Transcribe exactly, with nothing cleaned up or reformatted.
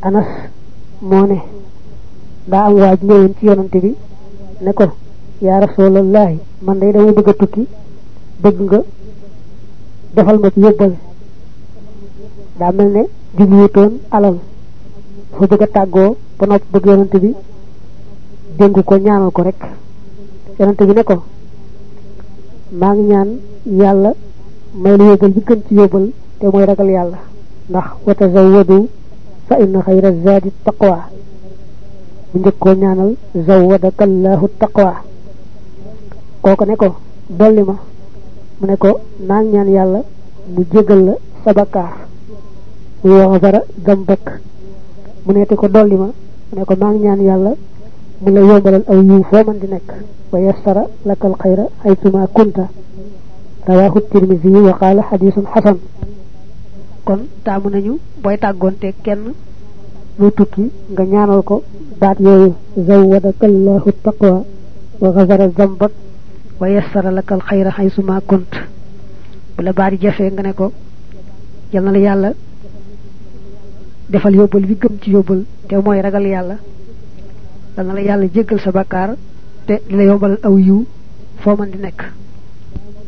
Anas moo ne daa am waaj ñëwoon ci yonante bi ne ko yaa rasulallahi man day dama bëgg a tukki bëgg nga defal ma ci yóbbal daa mel ne jubluutoon alal fa bëgg a tàggoo ba noppi bëgg yonante bi dénk ko ñaanal ko rek yonante bi ne ko maa ngi ñaan yàlla may la yóbbal bi gën ci yóbbal te mooy ragal yàlla ndax wa tazawwadu fa inna xayra zaadi taqwa bu njëkk koo ñaanal zawwadaka allahu taqwa kooku ne ko dolli ma mu ne ko maa ngi ñaan yàlla mu jégal la sa bakkaar mu yaxfara dambak mu ne te ko dolli ma mu ne ko maa ngi ñaan yàlla mu la yombalal aw yiw foo man di nekk wa yassara lakal xayra haytuma kunta rawahu tirmisi wa qaala xadisun xasan kon taamu nañu booy tàggoonte kenn lu tukki nga ñaanal ko baat yooyu zawwadaka allahu taqwa wa xafara zambak wa yassara lakal xayra haytuma kunt bu la baat yi jafee nga ne ko yal na la yàlla defal yóbbal bi gëm ci yóbbal te mooy ragal yàlla yal na la yàlla jéggal sa bakkaar te di la yombalal aw yiw foo man di nekk